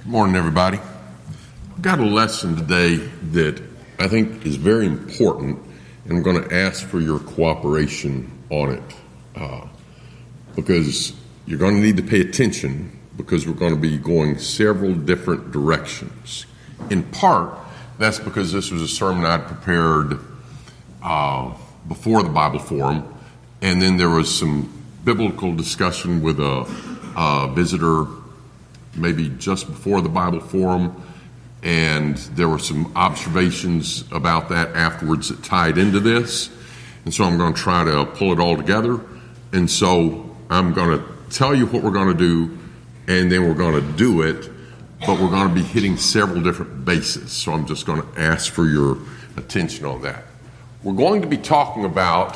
Good morning, everybody. I've got a lesson today that I think is very important, and I'm going to ask for your cooperation on it because you're going to need to pay attention because we're going to be going several different directions. In part, that's because this was a sermon I'd prepared before the Bible Forum, and then there was some biblical discussion with a visitor maybe just before the Bible Forum, and there were some observations about that afterwards that tied into this. And so I'm going to try to pull it all together. And so I'm going to tell you what we're going to do, and then we're going to do it, but we're going to be hitting several different bases. So I'm just going to ask for your attention on that. We're going to be talking about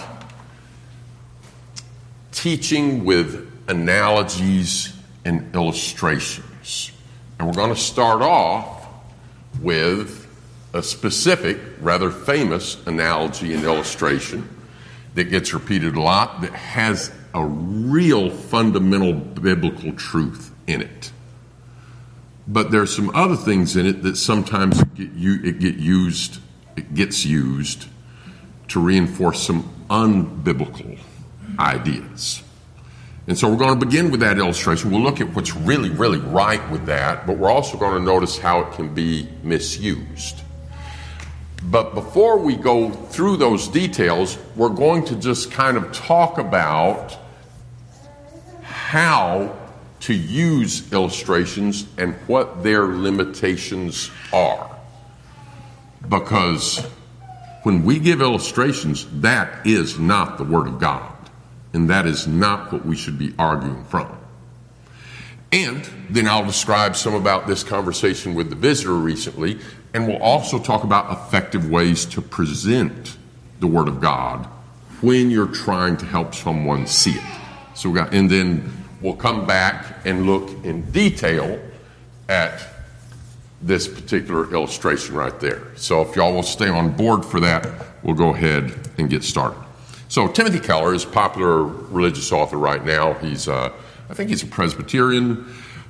teaching with analogies and illustrations. And we're going to start off with a specific, rather famous analogy and illustration that gets repeated a lot that has a real fundamental biblical truth in it. But there's some other things in it that sometimes it gets used to reinforce some unbiblical ideas. And so we're going to begin with that illustration. We'll look at what's really, really right with that, but we're also going to notice how it can be misused. But before we go through those details, we're going to just kind of talk about how to use illustrations and what their limitations are. Because when we give illustrations, that is not the Word of God. And that is not what we should be arguing from. And then I'll describe some about this conversation with the visitor recently, and we'll also talk about effective ways to present the Word of God when you're trying to help someone see it. And then we'll come back and look in detail at this particular illustration right there. So if y'all will stay on board for that, we'll go ahead and get started. So Timothy Keller is a popular religious author right now. I think he's a Presbyterian.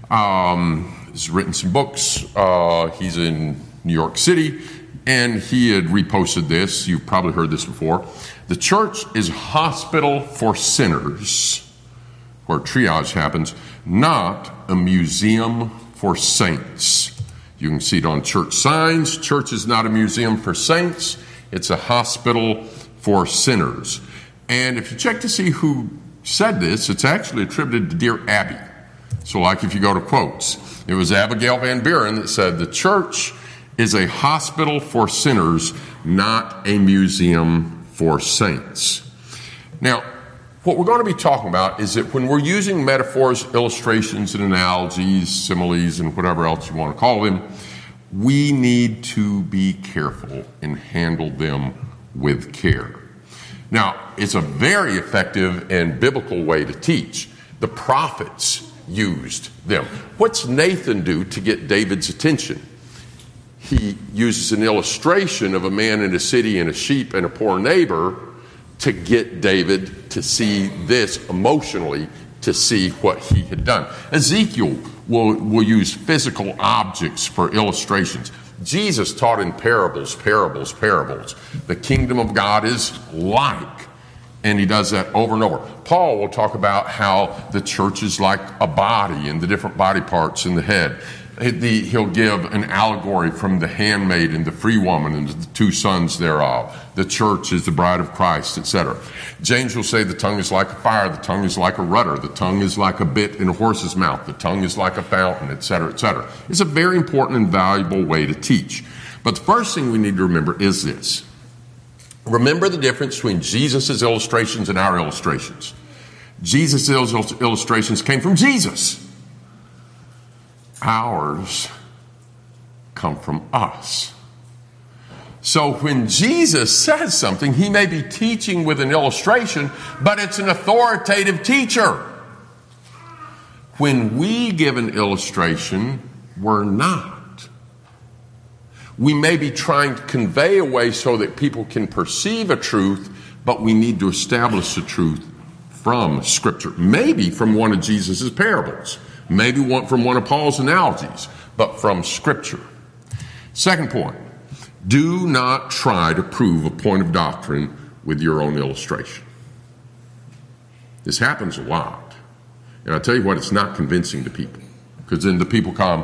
He's written some books. He's in New York City, and he had reposted this. You've probably heard this before. The church is a hospital for sinners, where triage happens, not a museum for saints. You can see it on church signs. Church is not a museum for saints. It's a hospital for sinners. And if you check to see who said this, it's actually attributed to Dear Abby. So like if you go to quotes, it was Abigail Van Buren that said, the church is a hospital for sinners, not a museum for saints. Now, what we're going to be talking about is that when we're using metaphors, illustrations, and analogies, similes, and whatever else you want to call them, we need to be careful and handle them with care. Now, it's a very effective and biblical way to teach. The prophets used them. What's Nathan do to get David's attention? He uses an illustration of a man in a city and a sheep and a poor neighbor to get David to see this emotionally, to see what he had done. Ezekiel will use physical objects for illustrations. Jesus taught in parables. The kingdom of God is like, and he does that over and over. Paul will talk about how the church is like a body and the different body parts in the head. He'll give an allegory from the handmaid and the free woman and the two sons thereof. The church is the bride of Christ, etc. James will say the tongue is like a fire, the tongue is like a rudder, the tongue is like a bit in a horse's mouth, the tongue is like a fountain, etc., etc. It's a very important and valuable way to teach. But the first thing we need to remember is this. Remember the difference between Jesus' illustrations and our illustrations. Jesus' illustrations came from Jesus. Ours come from us. So when Jesus says something, he may be teaching with an illustration, but it's an authoritative teacher. When we give an illustration, we're not. We may be trying to convey a way so that people can perceive a truth, but we need to establish the truth from Scripture. Maybe from one of Jesus' parables. Maybe from one of Paul's analogies. but from Scripture. Second point, do not try to prove a point of doctrine with your own illustration. This happens a lot. And I'll tell you what, it's not convincing to people. Because then the people come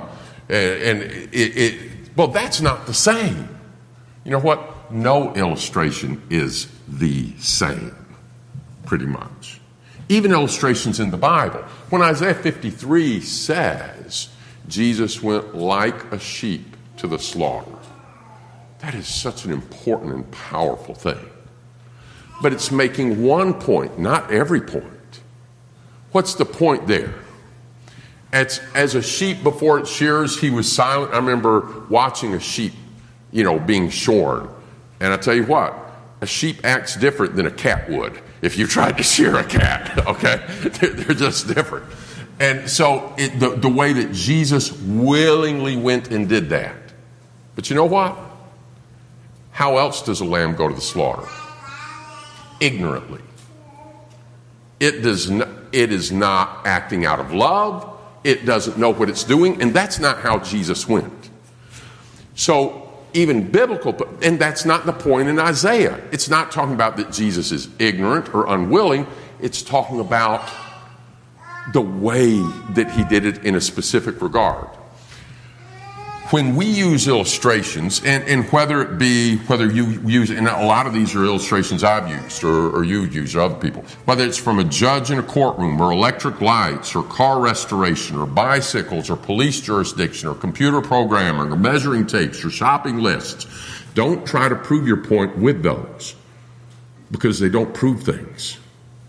well, that's not the same. You know what? No illustration is the same, pretty much. Even illustrations in the Bible. When Isaiah 53 says, Jesus went like a sheep to the slaughter, that is such an important and powerful thing. But it's making one point, not every point. What's the point there? As a sheep before its shears, he was silent. I remember watching a sheep, being shorn. And I tell you what, a sheep acts different than a cat would if you tried to shear a cat, okay? They're just different. And so the way that Jesus willingly went and did that. But you know what? How else does a lamb go to the slaughter? Ignorantly. It is not acting out of love. It doesn't know what it's doing, and that's not how Jesus went. So even biblical, and that's not the point in Isaiah. It's not talking about that Jesus is ignorant or unwilling. It's talking about the way that he did it in a specific regard. When we use illustrations, and whether you use, and a lot of these are illustrations I've used or you've used or other people, whether it's from a judge in a courtroom or electric lights or car restoration or bicycles or police jurisdiction or computer programming or measuring tapes or shopping lists, don't try to prove your point with those because they don't prove things.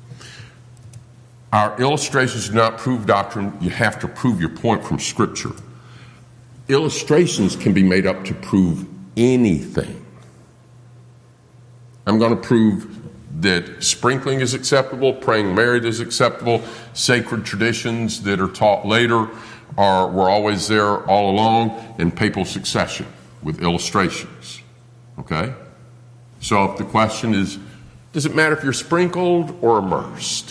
Our illustrations do not prove doctrine. You have to prove your point from Scripture. Illustrations can be made up to prove anything. I'm going to prove that sprinkling is acceptable, praying married is acceptable, sacred traditions that are taught later were always there all along, and papal succession with illustrations. Okay? So if the question is, does it matter if you're sprinkled or immersed?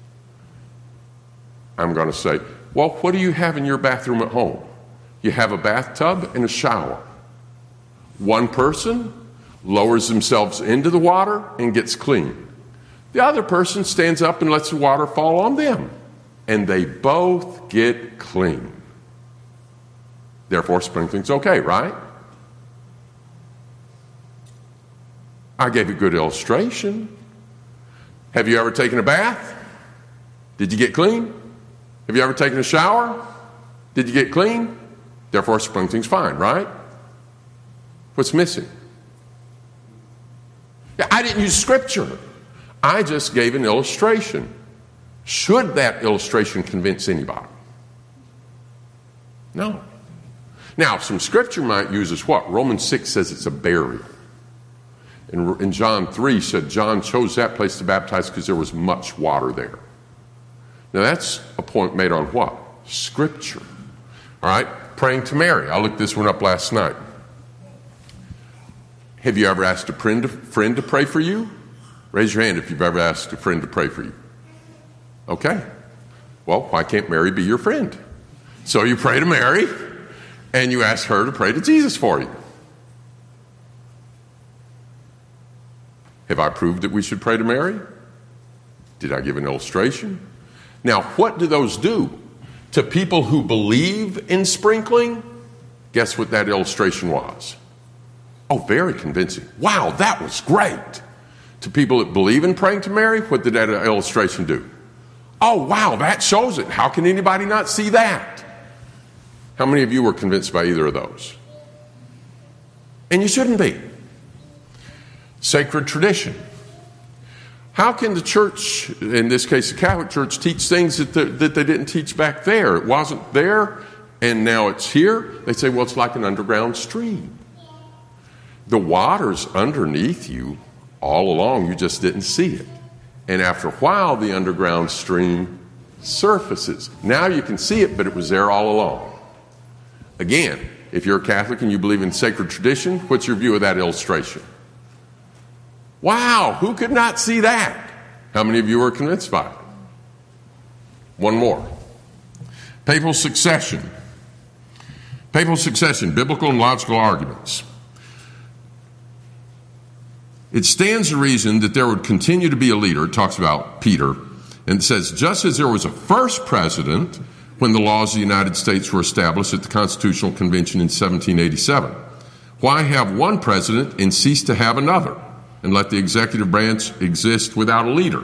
I'm going to say, well, what do you have in your bathroom at home? You have a bathtub and a shower. One person lowers themselves into the water and gets clean. The other person stands up and lets the water fall on them. And they both get clean. Therefore, sprinkling's okay, right? I gave a good illustration. Have you ever taken a bath? Did you get clean? Have you ever taken a shower? Did you get clean? Therefore, sprinkling's fine, right? What's missing? I didn't use Scripture. I just gave an illustration. Should that illustration convince anybody? No. Now, some Scripture might use as what? Romans 6 says it's a burial. And John 3 said John chose that place to baptize because there was much water there. Now, that's a point made on what? Scripture. All right? Praying to Mary. I looked this one up last night. Have you ever asked a friend to pray for you? Raise your hand if you've ever asked a friend to pray for you. Okay. Well, why can't Mary be your friend? So you pray to Mary, and you ask her to pray to Jesus for you. Have I proved that we should pray to Mary? Did I give an illustration? Now, what do those do? To people who believe in sprinkling, guess what that illustration was? Oh, very convincing. Wow, that was great. To people that believe in praying to Mary, what did that illustration do? Oh, wow, that shows it. How can anybody not see that? How many of you were convinced by either of those? And you shouldn't be. Sacred tradition. How can the church, in this case the Catholic Church, teach things that they didn't teach back there? It wasn't there, and now it's here. They say, well, it's like an underground stream. The water's underneath you all along. You just didn't see it. And after a while, the underground stream surfaces. Now you can see it, but it was there all along. Again, if you're a Catholic and you believe in sacred tradition, what's your view of that illustration? Wow, who could not see that? How many of you are convinced by it? One more. Papal succession. Papal succession, biblical and logical arguments. It stands to reason that there would continue to be a leader. It talks about Peter. And it says, just as there was a first president when the laws of the United States were established at the Constitutional Convention in 1787, why have one president and cease to have another, and let the executive branch exist without a leader?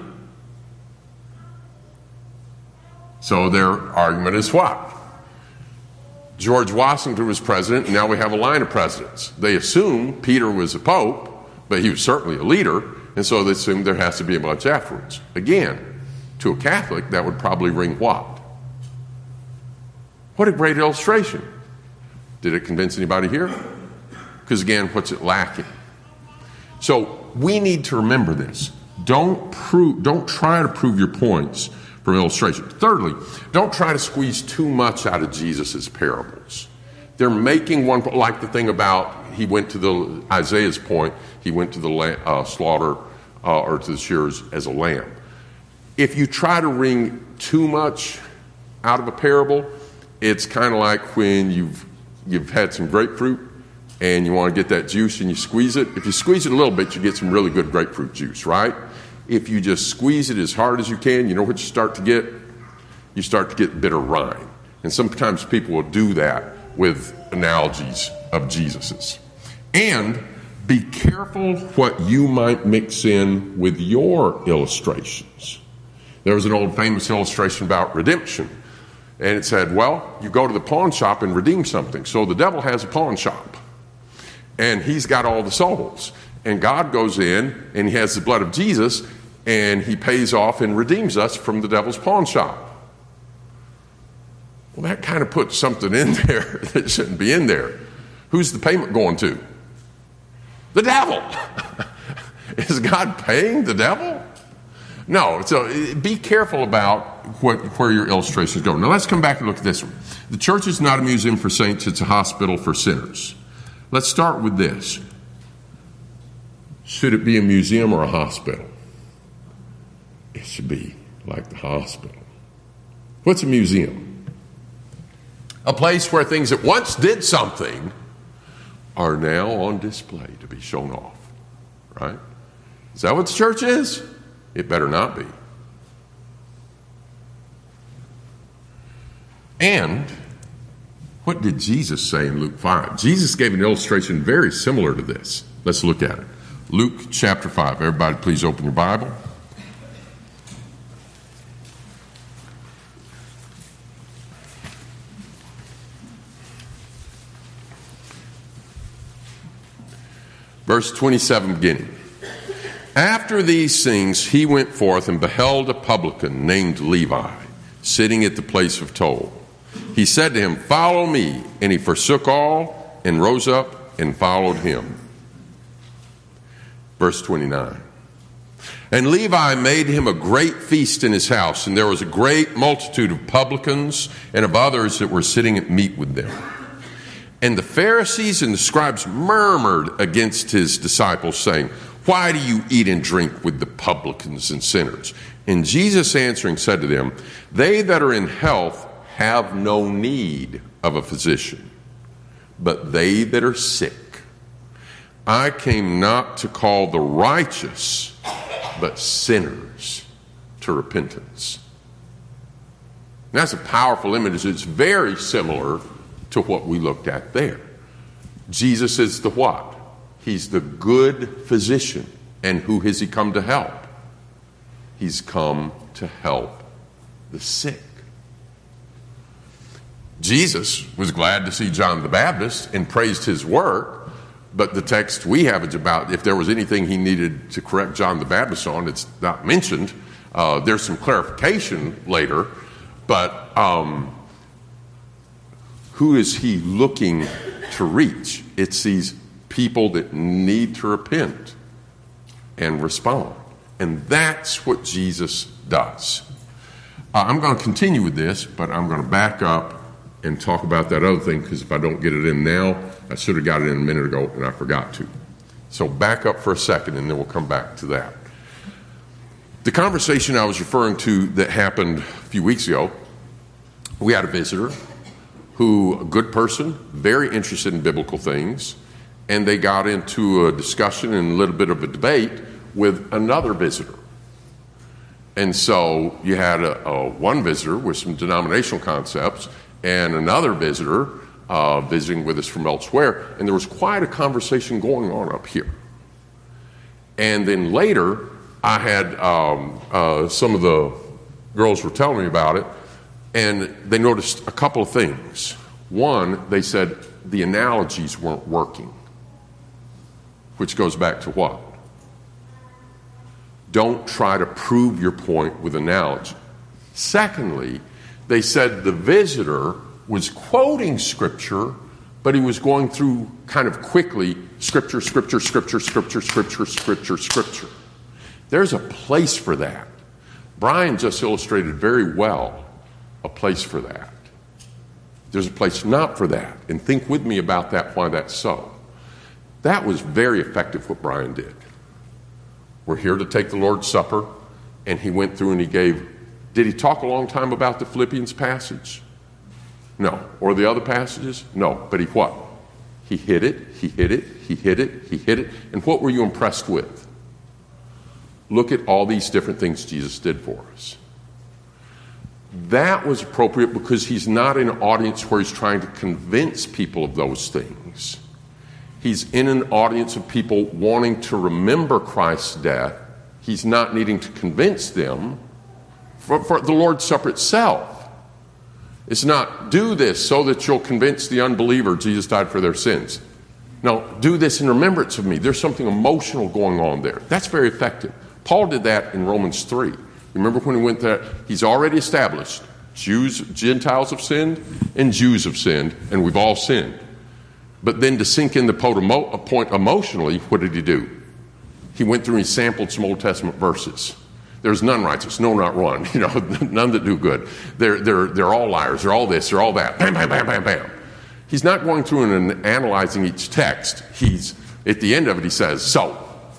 So their argument is what? George Washington was president, and now we have a line of presidents. They assume Peter was a pope, but he was certainly a leader, and so they assume there has to be a bunch afterwards. Again, to a Catholic, that would probably ring what? What a great illustration. Did it convince anybody here? Because again, what's it lacking? So we need to remember this. Don't try to prove your points from illustration. Thirdly, don't try to squeeze too much out of Jesus' parables. They're making one, like the thing about he went to Isaiah's point, he went to the slaughter or to the shearers as a lamb. If you try to wring too much out of a parable, it's kind of like when you've had some grapefruit and you want to get that juice and you squeeze it. If you squeeze it a little bit, you get some really good grapefruit juice, right? If you just squeeze it as hard as you can, you know what you start to get? You start to get bitter rind. And sometimes people will do that with analogies of Jesus's. And be careful what you might mix in with your illustrations. There was an old famous illustration about redemption. And it said, well, you go to the pawn shop and redeem something. So the devil has a pawn shop. And he's got all the souls. And God goes in and he has the blood of Jesus and he pays off and redeems us from the devil's pawn shop. Well, that kind of puts something in there that shouldn't be in there. Who's the payment going to? The devil. Is God paying the devil? No. So be careful about where your illustrations go. Now let's come back and look at this one. The church is not a museum for saints, it's a hospital for sinners. Let's start with this. Should it be a museum or a hospital? It should be like the hospital. What's a museum? A place where things that once did something are now on display to be shown off. Right? Is that what the church is? It better not be. And what did Jesus say in Luke 5? Jesus gave an illustration very similar to this. Let's look at it. Luke chapter 5. Everybody please open your Bible. Verse 27 beginning. After these things he went forth and beheld a publican named Levi sitting at the place of toll. He said to him, "Follow me." And he forsook all and rose up and followed him. Verse 29. And Levi made him a great feast in his house, and there was a great multitude of publicans and of others that were sitting at meat with them. And the Pharisees and the scribes murmured against his disciples, saying, "Why do you eat and drink with the publicans and sinners?" And Jesus answering said to them, "They that are in health have no need of a physician, but they that are sick. I came not to call the righteous, but sinners to repentance." And that's a powerful image. It's very similar to what we looked at there. Jesus is the what? He's the good physician. And who has he come to help? He's come to help the sick. Jesus was glad to see John the Baptist and praised his work, but the text we have is about if there was anything he needed to correct John the Baptist on, it's not mentioned. There's some clarification later, but who is he looking to reach? It's these people that need to repent and respond. And that's what Jesus does. I'm going to continue with this, but I'm going to back up and talk about that other thing, because if I don't get it in now, I should have got it in a minute ago and I forgot to. So back up for a second and then we'll come back to that. The conversation I was referring to that happened a few weeks ago, we had a visitor a good person, very interested in biblical things, and they got into a discussion and a little bit of a debate with another visitor. And so you had one visitor with some denominational concepts and another visitor visiting with us from elsewhere, and there was quite a conversation going on up here. And then later, I had some of the girls were telling me about it, and they noticed a couple of things. One, they said the analogies weren't working, which goes back to what? Don't try to prove your point with analogy. Secondly, they said the visitor was quoting Scripture, but he was going through kind of quickly Scripture, Scripture, Scripture, Scripture, Scripture, Scripture, Scripture. There's a place for that. Brian just illustrated very well a place for that. There's a place not for that. And think with me about that, why that's so. That was very effective what Brian did. We're here to take the Lord's Supper, and he went through and he gave, did he talk a long time about the Philippians passage? No. Or the other passages? No. But he what? He hit it, he hit it, he hit it, he hit it. And what were you impressed with? Look at all these different things Jesus did for us. That was appropriate because he's not in an audience where he's trying to convince people of those things. He's in an audience of people wanting to remember Christ's death. He's not needing to convince them for the Lord's Supper itself. It's not do this so that you'll convince the unbeliever Jesus died for their sins. No, do this in remembrance of me. There's something emotional going on there. That's very effective. Paul did that in Romans 3. Remember when he went there? He's already established Gentiles have sinned and Jews have sinned, and we've all sinned. But then to sink in the point emotionally, what did he do? He went through and he sampled some Old Testament verses. There's none righteous, no, not one. None that do good. They're all liars. They're all this. They're all that. Bam, bam, bam, bam, bam. He's not going through and analyzing each text. He's at the end of it. He says, "So."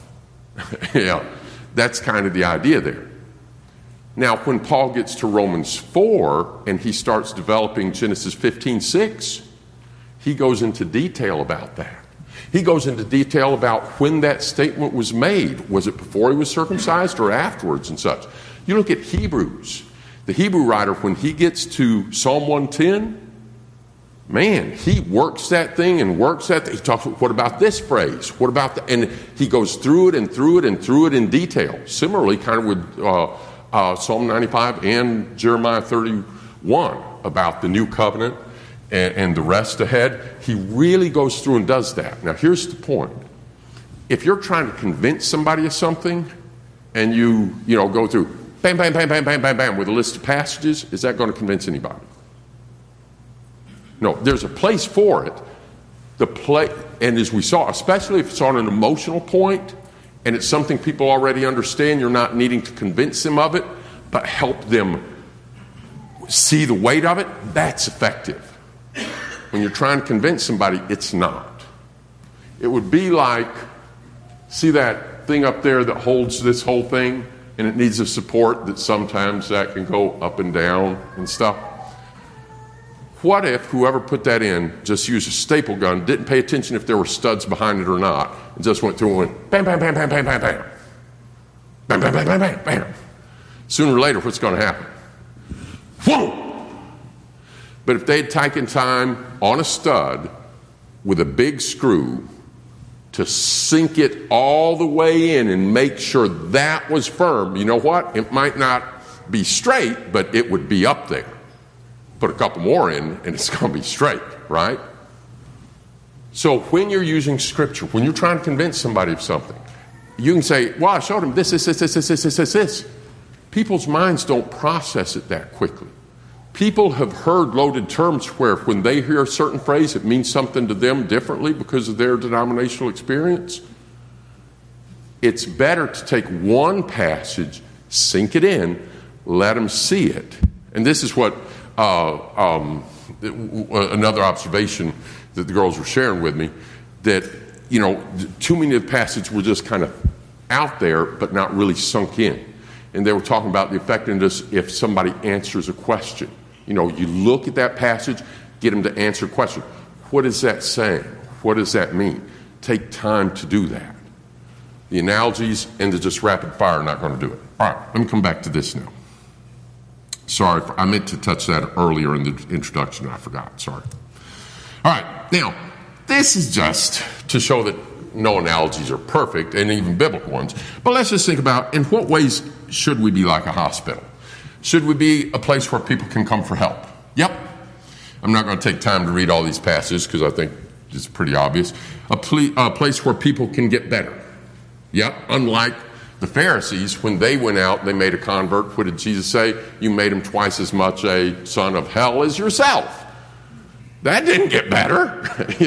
That's kind of the idea there. Now, when Paul gets to Romans 4 and he starts developing Genesis 15:6, he goes into detail about that. He goes into detail about when that statement was made. Was it before he was circumcised or afterwards and such? You look at Hebrews. The Hebrew writer, when he gets to Psalm 110, man, he works that thing and works that. He talks, what about this phrase? What about that? And he goes through it and through it and through it in detail. Similarly, kind of with Psalm 95 and Jeremiah 31 about the new covenant and the rest ahead. He really goes through and does that. Now, here's the point. If you're trying to convince somebody of something and you go through bam, bam, bam, bam, bam, bam, bam with a list of passages, is that going to convince anybody? No, there's a place for it. And as we saw, especially if it's on an emotional point and it's something people already understand, you're not needing to convince them of it, but help them see the weight of it, that's effective. When you're trying to convince somebody, it's not. It would be like, see that thing up there that holds this whole thing and it needs a support that sometimes that can go up and down and stuff? What if whoever put that in just used a staple gun, didn't pay attention if there were studs behind it or not, and just went through and went bam, bam, bam, bam, bam, bam, bam. Bam, bam, bam, bam, bam, bam. Sooner or later, what's going to happen? Whoa! But if they had taken time on a stud with a big screw to sink it all the way in and make sure that was firm, you know what? It might not be straight, but it would be up there. Put a couple more in and it's going to be straight, right? So when you're using Scripture, when you're trying to convince somebody of something, you can say, well, I showed them this. People's minds don't process it that quickly. People have heard loaded terms where when they hear a certain phrase, it means something to them differently because of their denominational experience. It's better to take one passage, sink it in, let them see it. And this is what another observation that the girls were sharing with me, that, too many of the passages were just kind of out there but not really sunk in. And they were talking about the effectiveness if somebody answers a question. You look at that passage, get them to answer questions. What is that saying? What does that mean? Take time to do that. The analogies and the just rapid fire are not going to do it. All right, let me come back to this now. Sorry, I meant to touch that earlier in the introduction. I forgot. Sorry. All right, now, this is just to show that no analogies are perfect, and even biblical ones. But let's just think about, in what ways should we be like a hospital? Should we be a place where people can come for help? Yep. I'm not going to take time to read all these passages because I think it's pretty obvious. A place where people can get better. Yep. Unlike the Pharisees, when they went out, they made a convert. What did Jesus say? You made him twice as much a son of hell as yourself. That didn't get better.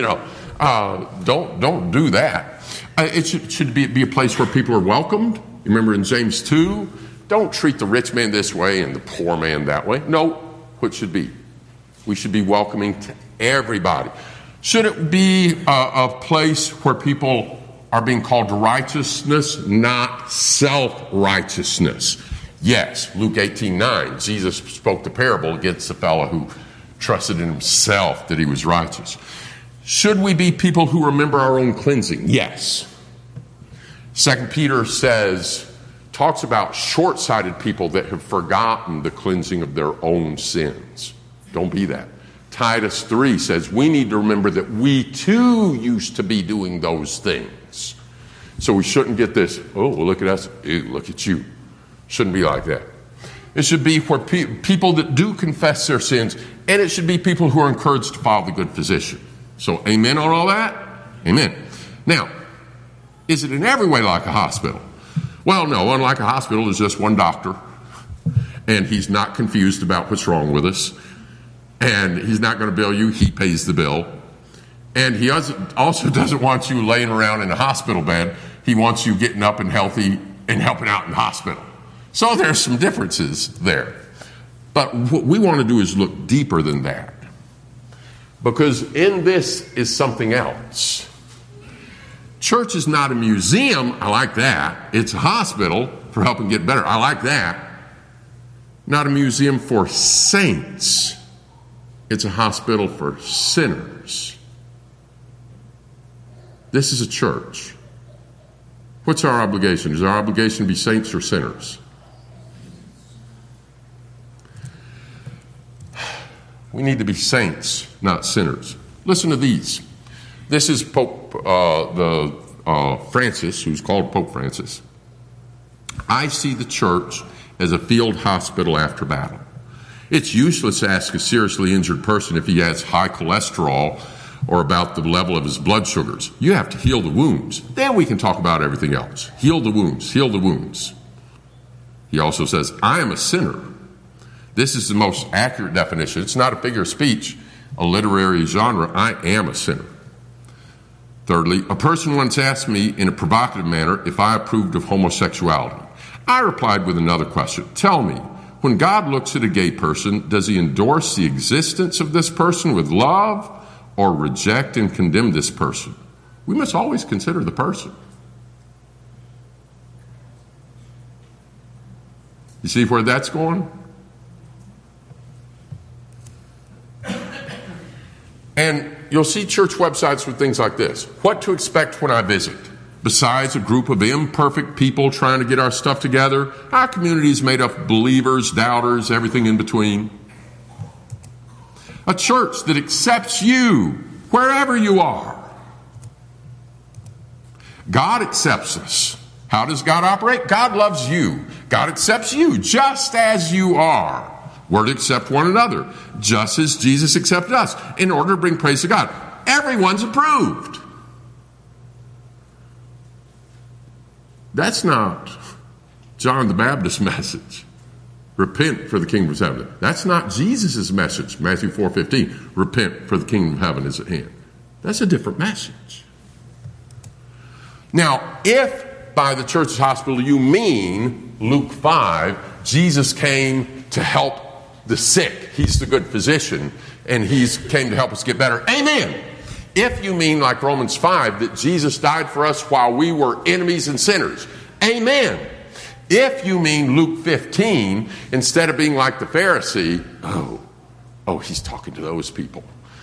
Don't do that. It should be a place where people are welcomed. You remember in James 2, don't treat the rich man this way and the poor man that way. No, what should be? We should be welcoming to everybody. Should it be a place where people are being called to righteousness, not self-righteousness? Yes, Luke 18:9, Jesus spoke the parable against the fellow who trusted in himself that he was righteous. Should we be people who remember our own cleansing? Yes. 2 Peter talks about short-sighted people that have forgotten the cleansing of their own sins. Don't be that. Titus 3 says we need to remember that we too used to be doing those things. So we shouldn't get this, oh, well, look at us, look at you. Shouldn't be like that. It should be where people that do confess their sins, and it should be people who are encouraged to follow the good physician. So amen on all that? Amen. Now, is it in every way like a hospital? Well, no, unlike a hospital, there's just one doctor, and he's not confused about what's wrong with us, and he's not going to bill you, he pays the bill. And he also doesn't want you laying around in a hospital bed. He wants you getting up and healthy and helping out in the hospital. So there's some differences there. But what we want to do is look deeper than that. Because in this is something else. Church is not a museum. I like that. It's a hospital for helping get better. I like that. Not a museum for saints. It's a hospital for sinners. This is a church. What's our obligation? Is our obligation to be saints or sinners? We need to be saints, not sinners. Listen to these. This is Pope Francis, who's called Pope Francis. I see the church as a field hospital after battle. It's useless to ask a seriously injured person if he has high cholesterol or about the level of his blood sugars. You have to heal the wounds. Then we can talk about everything else. Heal the wounds. Heal the wounds. He also says, I am a sinner. This is the most accurate definition. It's not a figure of speech, a literary genre. I am a sinner. Thirdly, a person once asked me in a provocative manner if I approved of homosexuality. I replied with another question. Tell me, when God looks at a gay person, does he endorse the existence of this person with love or reject and condemn this person? We must always consider the person. You see where that's going? And you'll see church websites with things like this. What to expect when I visit? Besides a group of imperfect people trying to get our stuff together, our community is made up of believers, doubters, everything in between. A church that accepts you wherever you are. God accepts us. How does God operate? God loves you. God accepts you just as you are. We're to accept one another, just as Jesus accepted us, in order to bring praise to God. Everyone's approved. That's not John the Baptist's message. Repent, for the kingdom of heaven. That's not Jesus' message. Matthew 4:15. Repent, for the kingdom of heaven is at hand. That's a different message. Now, if by the church's hospital you mean Luke 5, Jesus came to help the sick. He's the good physician, and he's came to help us get better. Amen. If you mean, like Romans 5, that Jesus died for us while we were enemies and sinners. Amen. If you mean Luke 15, instead of being like the Pharisee, oh, he's talking to those people.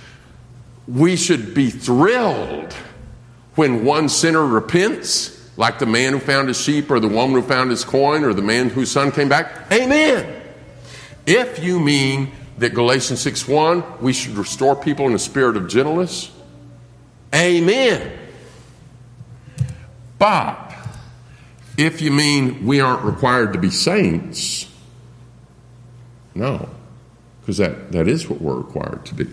we should be thrilled when one sinner repents, like the man who found his sheep or the woman who found his coin or the man whose son came back. Amen. If you mean that Galatians 6:1, we should restore people in a spirit of gentleness, amen. But if you mean we aren't required to be saints, no, because that is what we're required to be.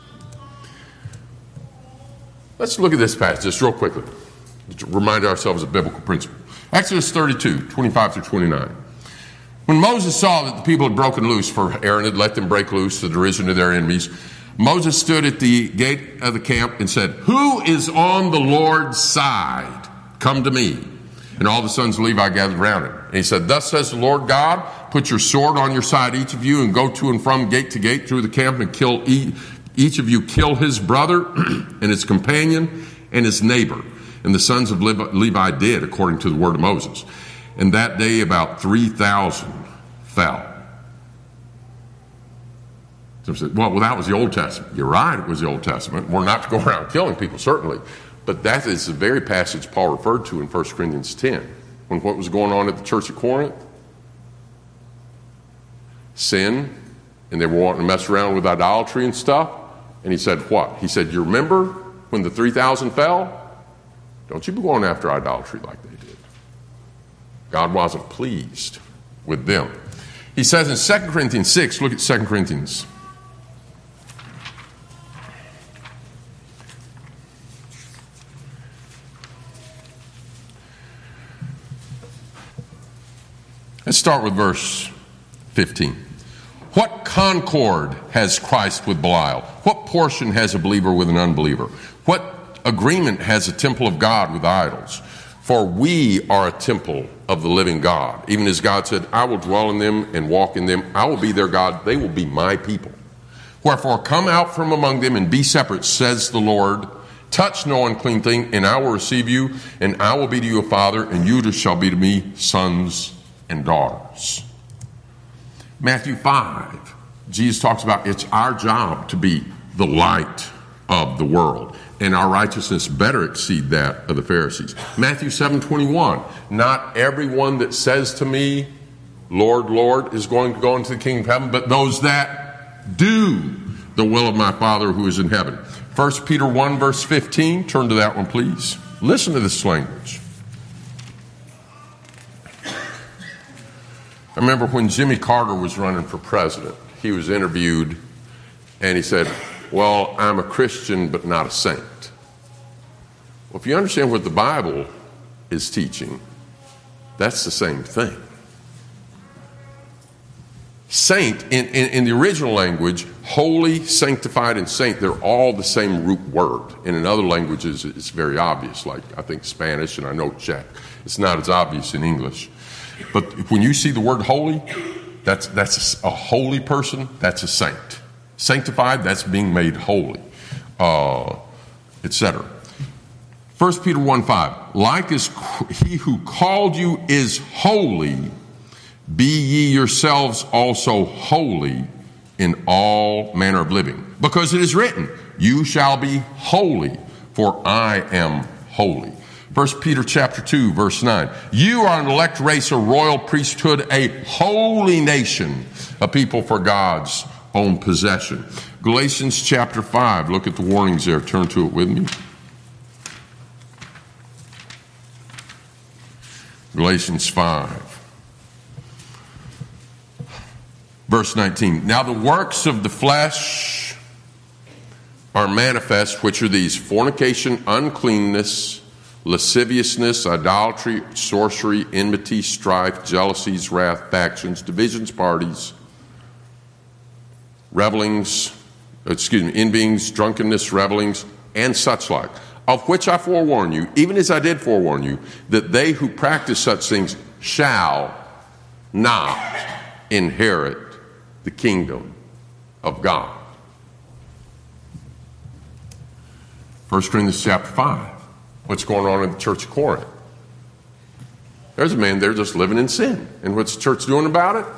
Let's look at this passage just real quickly to remind ourselves of biblical principle. Exodus 32:25-29. When Moses saw that the people had broken loose, for Aaron had let them break loose to the derision of their enemies, Moses stood at the gate of the camp and said, "Who is on the Lord's side? Come to me." And all the sons of Levi gathered around him. And he said, "Thus says the Lord God, put your sword on your side, each of you, and go to and from gate to gate through the camp and kill each of you kill his brother and his companion and his neighbor." And the sons of Levi did according to the word of Moses. And that day about 3,000 fell. Some said, well, that was the Old Testament. You're right, it was the Old Testament. We're not to go around killing people, certainly. But that is the very passage Paul referred to in 1 Corinthians 10. When what was going on at the church of Corinth? Sin, and they were wanting to mess around with idolatry and stuff. And he said, what? He said, you remember when the 3,000 fell? Don't you be going after idolatry like they did. God wasn't pleased with them. He says in 2 Corinthians 6, look at 2 Corinthians. Let's start with verse 15. What concord has Christ with Belial? What portion has a believer with an unbeliever? What agreement has a temple of God with idols? For we are a temple of the living God. Even as God said, I will dwell in them and walk in them. I will be their God. They will be my people. Wherefore come out from among them and be separate, says the Lord. Touch no unclean thing, and I will receive you, and I will be to you a father, and you shall be to me sons and daughters. Matthew 5, Jesus talks about it's our job to be the light of the world, and our righteousness better exceed that of the Pharisees. Matthew 7:21, not everyone that says to me, Lord, Lord, is going to go into the kingdom of heaven, but those that do the will of my Father who is in heaven. 1 Peter 1 verse 15, turn to that one please. Listen to this language. I remember when Jimmy Carter was running for president, he was interviewed and he said, well, I'm a Christian but not a saint. Well, if you understand what the Bible is teaching, that's the same thing. Saint, in the original language, holy, sanctified, and saint, they're all the same root word. And in other languages, it's very obvious, like I think Spanish and I know Czech. It's not as obvious in English. But when you see the word holy, that's a holy person, that's a saint. Sanctified, that's being made holy, etc. 1 Peter 1:5, like as he who called you is holy, be ye yourselves also holy in all manner of living. Because it is written, you shall be holy, for I am holy. 1 Peter chapter 2, verse 9. You are an elect race, a royal priesthood, a holy nation, a people for God's own possession. Galatians chapter 5, look at the warnings there. Turn to it with me. Galatians 5. Verse 19. Now the works of the flesh are manifest, which are these: fornication, uncleanness, lasciviousness, idolatry, sorcery, enmity, strife, jealousies, wrath, factions, divisions, parties, envyings, drunkenness, revelings, and such like, of which I forewarn you, even as I did forewarn you, that they who practice such things shall not inherit the kingdom of God. 1 Corinthians chapter 5. What's going on in the church of Corinth? There's a man there just living in sin. And what's the church doing about it?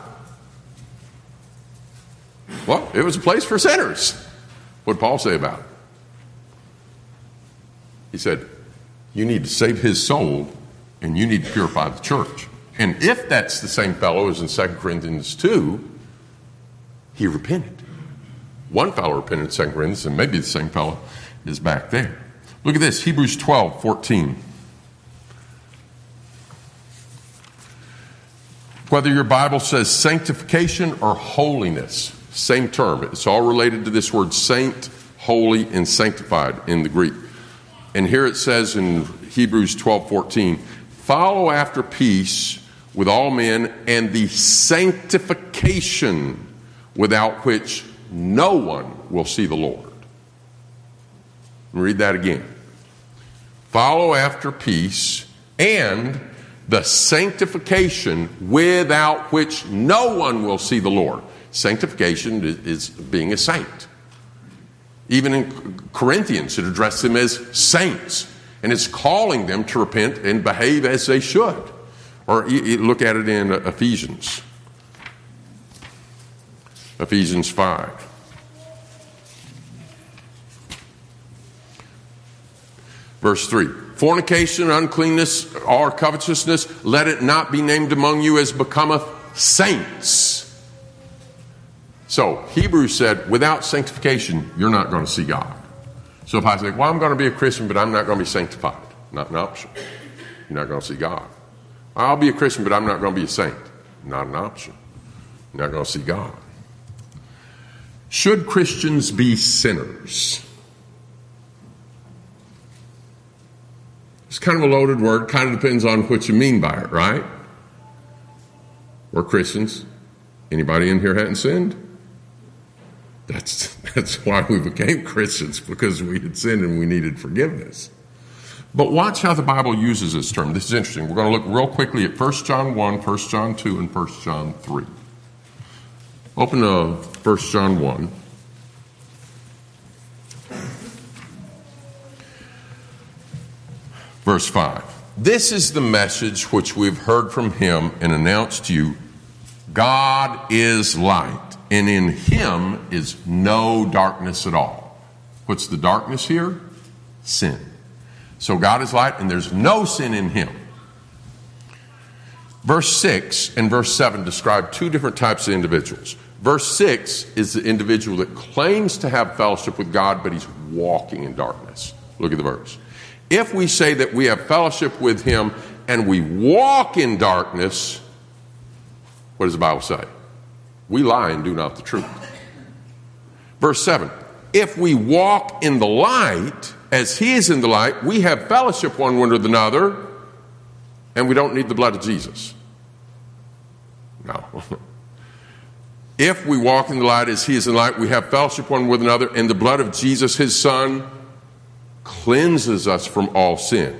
Well, it was a place for sinners. What did Paul say about it? He said, you need to save his soul and you need to purify the church. And if that's the same fellow as in 2 Corinthians 2, he repented. One fellow repented in 2 Corinthians, and maybe the same fellow is back there. Look at this, Hebrews 12:14. Whether your Bible says sanctification or holiness, same term. It's all related to this word saint, holy, and sanctified in the Greek. And here it says in Hebrews 12:14, follow after peace with all men and the sanctification without which no one will see the Lord. Let me read that again. Follow after peace and the sanctification without which no one will see the Lord. Sanctification is being a saint. Even in Corinthians, it addressed them as saints. And it's calling them to repent and behave as they should. Or you look at it in Ephesians. Ephesians 5. Verse 3. Fornication, uncleanness, or covetousness, let it not be named among you as becometh saints. So, Hebrews said, without sanctification, you're not going to see God. So if I say, well, I'm going to be a Christian, but I'm not going to be sanctified. Not an option. You're not going to see God. I'll be a Christian, but I'm not going to be a saint. Not an option. You're not going to see God. Should Christians be sinners? It's kind of a loaded word. Kind of depends on what you mean by it, right? We're Christians. Anybody in here hadn't sinned? That's why we became Christians, because we had sinned and we needed forgiveness. But watch how the Bible uses this term. This is interesting. We're going to look real quickly at 1 John 1, 1 John 2, and 1 John 3. Open to 1 John 1. Verse 5. This is the message which we've heard from him and announced to you. God is light, and in him is no darkness at all. What's the darkness here? Sin. So God is light, and there's no sin in him. Verse 6 and verse 7 describe two different types of individuals. Verse 6 is the individual that claims to have fellowship with God, but he's walking in darkness. Look at the verse. If we say that we have fellowship with him and we walk in darkness, what does the Bible say? We lie and do not the truth. Verse 7, if we walk in the light, as he is in the light, we have fellowship one with another, and we don't need the blood of Jesus. No. If we walk in the light as he is in the light, we have fellowship one with another, and the blood of Jesus, his son, cleanses us from all sin.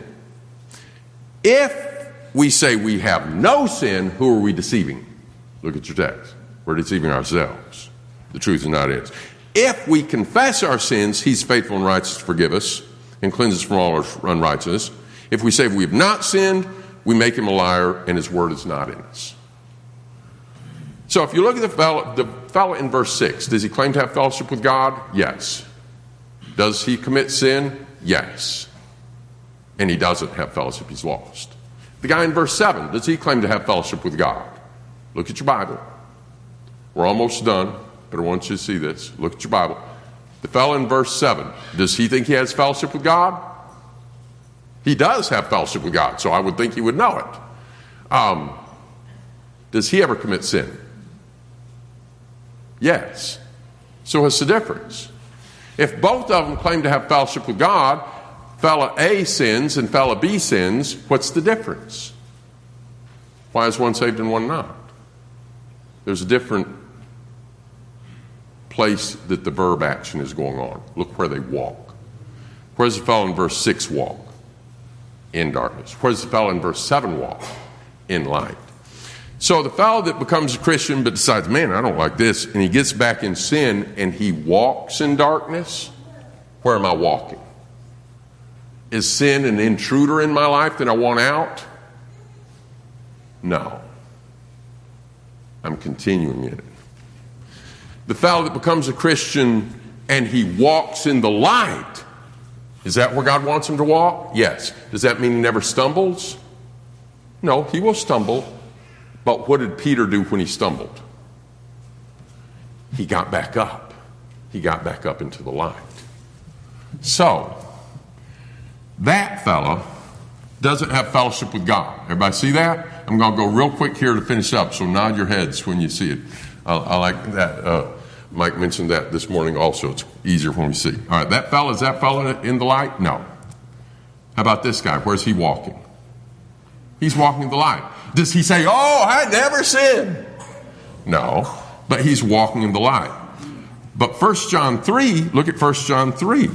If we say we have no sin, who are we deceiving? Look at your text. We're deceiving ourselves. The truth is not in us. If we confess our sins, he's faithful and righteous to forgive us and cleanse us from all our unrighteousness. If we say we have not sinned, we make him a liar and his word is not in us. So if you look at the fellow in verse 6, does he claim to have fellowship with God? Yes. Does he commit sin? Yes. And he doesn't have fellowship, he's lost. The guy in verse 7, does he claim to have fellowship with God? Look at your Bible. We're almost done, but I want you to see this. Look at your Bible. The fellow in verse 7, does he think he has fellowship with God? He does have fellowship with God, so I would think he would know it. Does he ever commit sin? Yes. So what's the difference? If both of them claim to have fellowship with God, fellow A sins and fellow B sins, what's the difference? Why is one saved and one not? There's a different place that the verb action is going on. Look where they walk. Where does the fellow in verse 6 walk? In darkness. Where does the fellow in verse 7 walk? In light. So the fellow that becomes a Christian but decides, man, I don't like this, and he gets back in sin and he walks in darkness, where am I walking? Is sin an intruder in my life that I want out? No. I'm continuing in it. The fellow that becomes a Christian and he walks in the light, Is that where God wants him to walk? Yes. Does that mean he never stumbles? No, he will stumble. But what did Peter do when he stumbled? He got back up. He got back up into the light. So, that fella doesn't have fellowship with God. Everybody see that? I'm going to go real quick here to finish up, so nod your heads when you see it. I like that. Mike mentioned that this morning also. It's easier when we see. All right, is that fella in the light? No. How about this guy? Where's he walking? He's walking in the light. Does he say, oh, I never sinned? No, but he's walking in the light. But 1 John 3, look at 1 John 3.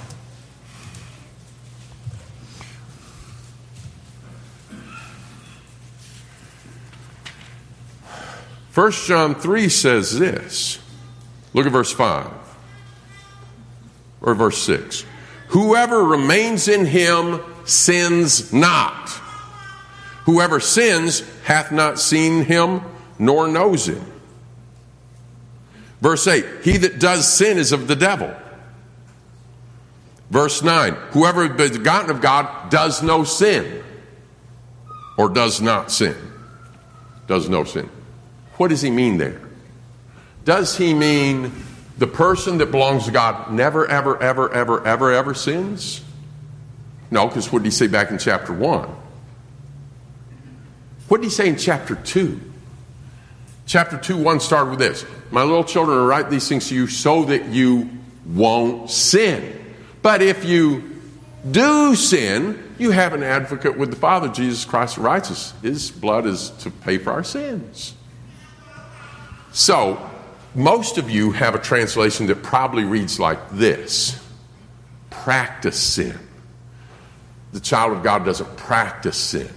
First John 3 says this. Look at verse 5 or verse 6. Whoever remains in him sins not. Whoever sins hath not seen him nor knows him. Verse 8, he that does sin is of the devil. Verse 9, whoever is begotten of God does no sin. Or does not sin. Does no sin. What does he mean there? Does he mean the person that belongs to God never, ever, ever, ever, ever, ever sins? No, because what did he say back in chapter 1? What did he say in chapter 2? Chapter 2:1 started with this. My little children, I write these things to you so that you won't sin. But if you do sin, you have an advocate with the Father, Jesus Christ the righteous. His blood is to pay for our sins. So, most of you have a translation that probably reads like this. Practice sin. The child of God doesn't practice sin.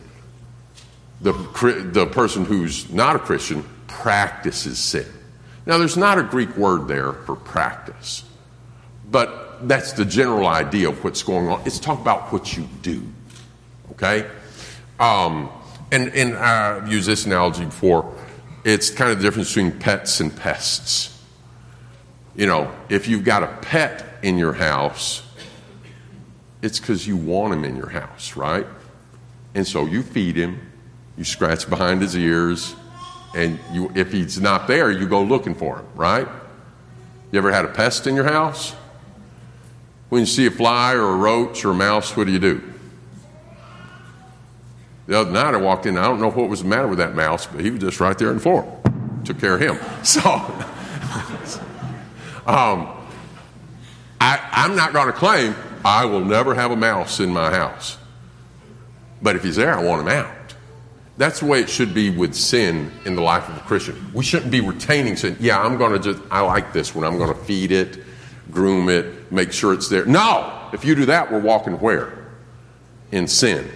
The person who's not a Christian practices sin. Now, there's not a Greek word there for practice, but that's the general idea of what's going on. It's talking about what you do, okay? And I've used this analogy before. It's kind of the difference between pets and pests. You know, if you've got a pet in your house, it's because you want him in your house, right? And so you feed him, you scratch behind his ears, and if he's not there, you go looking for him, right? You ever had a pest in your house? When you see a fly or a roach or a mouse, what do? The other night I walked in, I don't know what was the matter with that mouse, but he was just right there on the floor. Took care of him. So, I'm not going to claim I will never have a mouse in my house. But if he's there, I want him out. That's the way it should be with sin in the life of a Christian. We shouldn't be retaining sin. Yeah, I like this one. I'm going to feed it, groom it, make sure it's there. No! If you do that, we're walking where? In sin.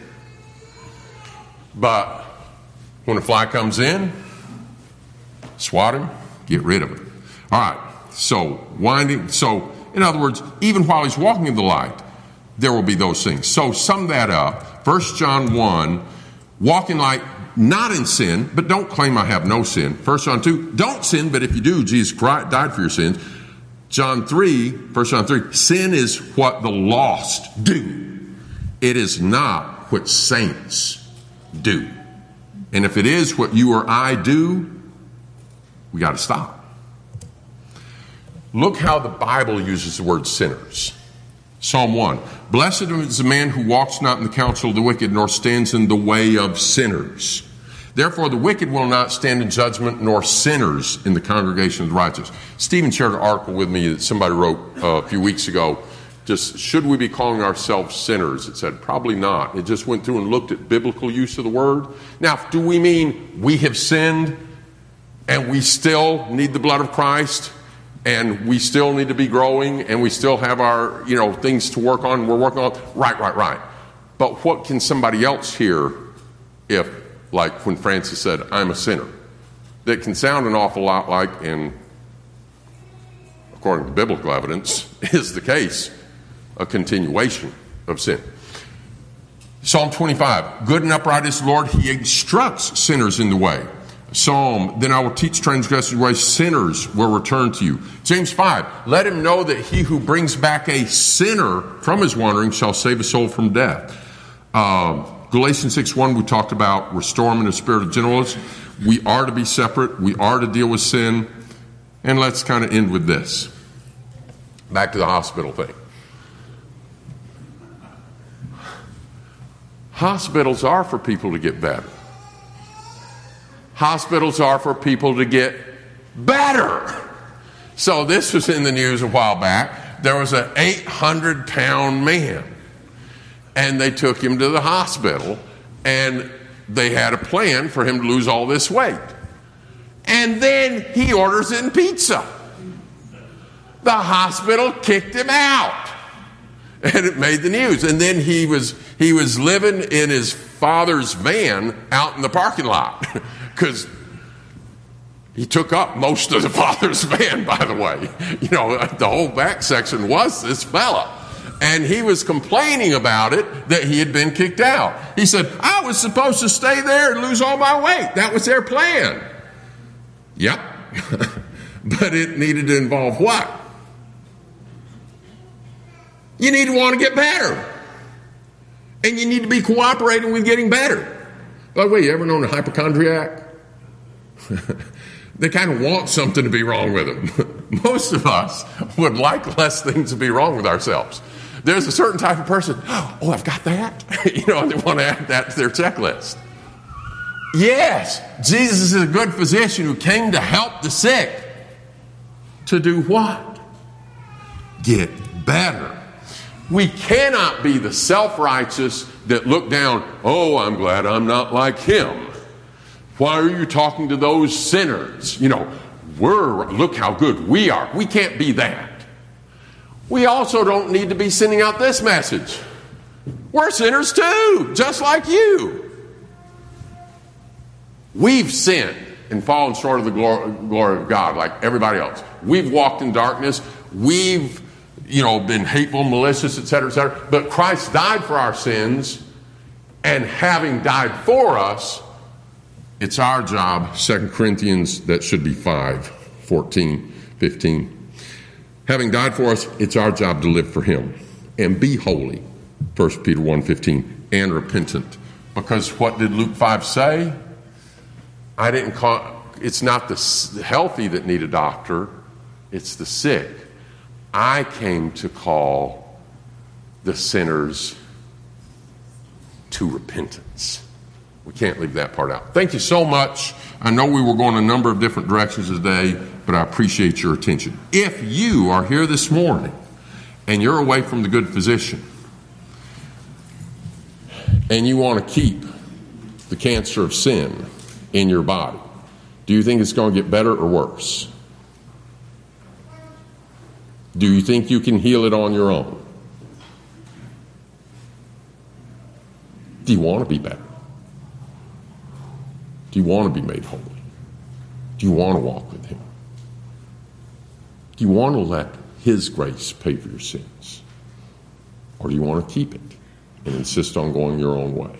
But when a fly comes in, swat him, get rid of it. All right, so in other words, even while he's walking in the light, there will be those things. So sum that up. 1 John 1, walk in light, not in sin, but don't claim I have no sin. 1 John 2, don't sin, but if you do, Jesus Christ died for your sins. 1 John 3, sin is what the lost do. It is not what saints do. And if it is what you or I do, we got to stop. Look how the Bible uses the word sinners. Psalm 1. Blessed is the man who walks not in the counsel of the wicked, nor stands in the way of sinners. Therefore the wicked will not stand in judgment, nor sinners in the congregation of the righteous. Stephen shared an article with me that somebody wrote a few weeks ago. Just, should we be calling ourselves sinners? It said, probably not. It just went through and looked at biblical use of the word. Now, do we mean we have sinned and we still need the blood of Christ and we still need to be growing and we still have our, things to work on, we're working on? Right. But what can somebody else hear if, like when Francis said, I'm a sinner? That can sound an awful lot like, and according to biblical evidence, is the case, a continuation of sin. Psalm 25, good and upright is the Lord. He instructs sinners in the way. Psalm, then I will teach transgressors your ways, sinners will return to you. James 5, let him know that he who brings back a sinner from his wandering shall save a soul from death. Galatians 6:1, we talked about restoring in a spirit of gentleness. We are to be separate. We are to deal with sin. And let's kind of end with this. Back to the hospital thing. Hospitals are for people to get better. Hospitals are for people to get better. So this was in the news a while back. There was an 800-pound man, and they took him to the hospital, and they had a plan for him to lose all this weight. And then he orders in pizza. The hospital kicked him out, and it made the news. And then he was living in his father's van out in the parking lot because he took up most of the father's van, by the way. You know, the whole back section was this fella. And he was complaining about it, that he had been kicked out. He said, I was supposed to stay there and lose all my weight. That was their plan. Yep. But it needed to involve what? You need to want to get better. And you need to be cooperating with getting better. By the way, you ever known a hypochondriac? They kind of want something to be wrong with them. Most of us would like less things to be wrong with ourselves. There's a certain type of person, oh, I've got that. You know, they want to add that to their checklist. Yes, Jesus is a good physician who came to help the sick. To do what? Get better. We cannot be the self-righteous that look down, oh, I'm glad I'm not like him. Why are you talking to those sinners? You know, look how good we are. We can't be that. We also don't need to be sending out this message. We're sinners too, just like you. We've sinned and fallen short of the glory of God like everybody else. We've walked in darkness. We've, been hateful, malicious, etc., etc. But Christ died for our sins, and having died for us, it's our job, 2 Corinthians, that should be 5:14, 15. Having died for us, it's our job to live for him and be holy, 1 Peter 1:15, and repentant. Because what did Luke 5 say? It's not the healthy that need a doctor, it's the sick. I came to call the sinners to repentance. We can't leave that part out. Thank you so much. I know we were going a number of different directions today, but I appreciate your attention. If you are here this morning and you're away from the good physician and you want to keep the cancer of sin in your body, do you think it's going to get better or worse? Do you think you can heal it on your own? Do you want to be better? Do you want to be made holy? Do you want to walk with him? Do you want to let his grace pay for your sins? Or do you want to keep it and insist on going your own way?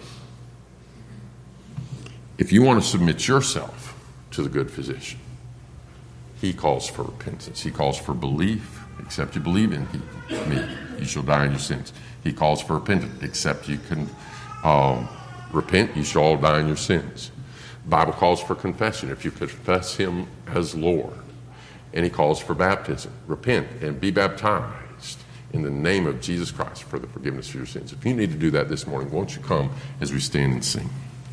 If you want to submit yourself to the good physician, he calls for repentance. He calls for belief. Except you believe in me, you shall die in your sins. He calls for repentance. Except you can repent, you shall all die in your sins. The Bible calls for confession. If you confess him as Lord. And he calls for baptism. Repent and be baptized in the name of Jesus Christ for the forgiveness of your sins. If you need to do that this morning, won't you come as we stand and sing?